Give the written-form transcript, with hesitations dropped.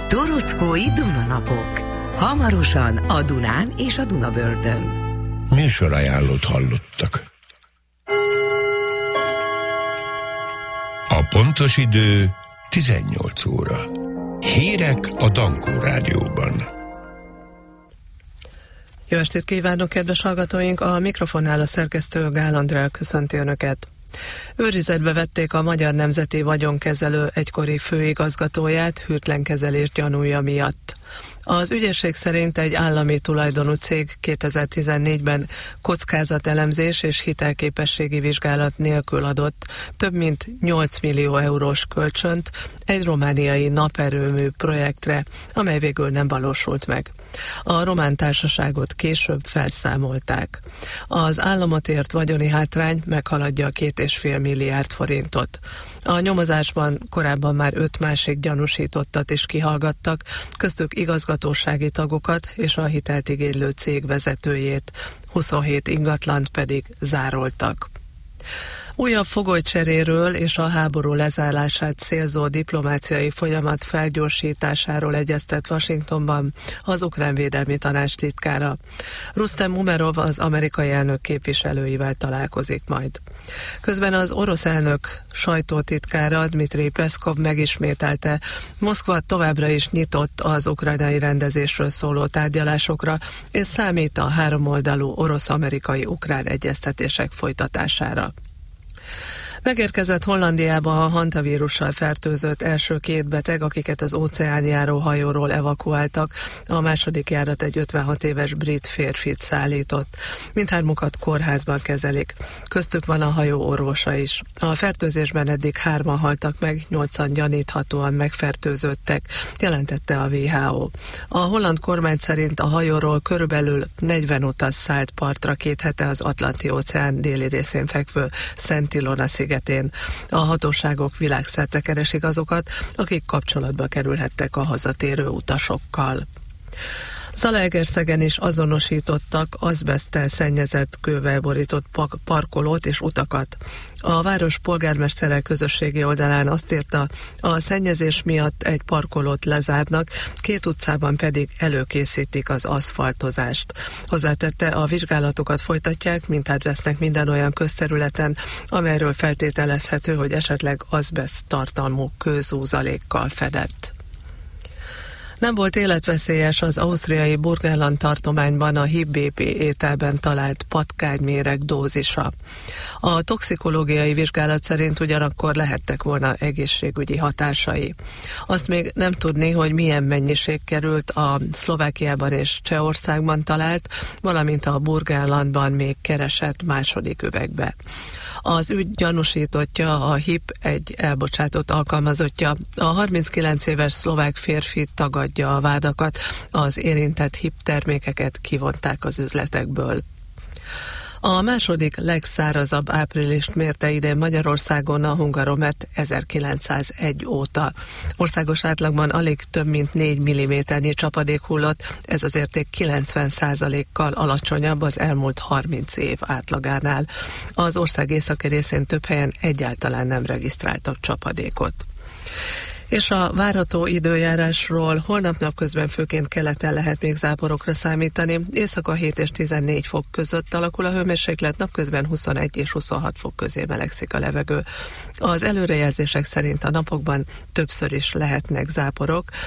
Torockói Dunanapok. Hamarosan a Dunán és a Dunavördön. Műsorajánlót hallottak. A pontos idő 18 óra. Hírek a Dankó Rádióban. Jó estét kívánok, kedves hallgatóink! A mikrofonnál a szerkesztő Gál Andrea köszönti Önöket. Őrizetbe vették a Magyar Nemzeti Vagyonkezelő egykori főigazgatóját hűtlenkezelés gyanúja miatt. Az ügyészség szerint egy állami tulajdonú cég 2014-ben kockázatelemzés és hitelképességi vizsgálat nélkül adott több mint 8 millió eurós kölcsönt egy romániai naperőmű projektre, amely végül nem valósult meg. A román társaságot később felszámolták. Az államot ért vagyoni hátrány meghaladja a 2,5 milliárd forintot. A nyomozásban korábban már 5 másik gyanúsítottat is kihallgattak, köztük igazgatósági tagokat és a hitelt igénylő cég vezetőjét, 27 ingatlant pedig zároltak. Újabb fogolycseréről és a háború lezárását célzó diplomáciai folyamat felgyorsításáról egyeztet Washingtonban az Ukrán Védelmi Tanács titkára. Rustem Umerov az amerikai elnök képviselőivel találkozik majd. Közben az orosz elnök sajtótitkára Dmitri Peszkov megismételte, Moszkva továbbra is nyitott az ukrajnai rendezésről szóló tárgyalásokra, és számít a háromoldalú orosz-amerikai-ukrán egyeztetések folytatására. Megérkezett Hollandiába a hantavírussal fertőzött első 2 beteg, akiket az óceánjáró hajóról evakuáltak. A második járat egy 56 éves brit férfit szállított. Mindhármukat kórházban kezelik. Köztük van a hajó orvosa is. A fertőzésben eddig 3-an haltak meg, 8-an gyaníthatóan megfertőzöttek, jelentette a WHO. A holland kormány szerint a hajóról körülbelül 40 utas szállt partra 2 hete az Atlanti-óceán déli részén fekvő Szent Ilona szigetén. A hatóságok világszerte keresik azokat, akik kapcsolatba kerülhettek a hazatérő utasokkal. Zalaegerszegen is azonosítottak azbeszttel szennyezett kővel borított parkolót és utakat. A város polgármestere közösségi oldalán azt írta, a szennyezés miatt egy parkolót lezárnak, 2 utcában pedig előkészítik az aszfaltozást. Hozzátette, a vizsgálatokat folytatják, mintát vesznek minden olyan közterületen, amelyről feltételezhető, hogy esetleg azbeszt tartalmú kőzúzalékkal fedett. Nem volt életveszélyes az ausztriai Burgenland tartományban a HIPBP ételben talált patkányméreg dózisa. A toxikológiai vizsgálat szerint ugyanakkor lehettek volna egészségügyi hatásai. Azt még nem tudni, hogy milyen mennyiség került a Szlovákiában és Csehországban talált, valamint a Burgenlandban még keresett második üvegbe. Az ügy gyanúsítottja, a HIP egy elbocsátott alkalmazottja. A 39 éves szlovák férfi tagadja a vádakat, az érintett HIP termékeket kivonták az üzletekből. A második legszárazabb áprilist mérte idén Magyarországon a Hungaromet 1901 óta. Országos átlagban alig több mint 4 mm-nyi csapadék hullott, ez az érték 90%-kal alacsonyabb az elmúlt 30 év átlagánál. Az ország északi részén több helyen egyáltalán nem regisztráltak csapadékot. És a várható időjárásról holnap napközben főként keleten lehet még záporokra számítani. Éjszaka 7 és 14 fok között alakul a hőmérséklet, napközben 21 és 26 fok közé melegszik a levegő. Az előrejelzések szerint a napokban többször is lehetnek záporok,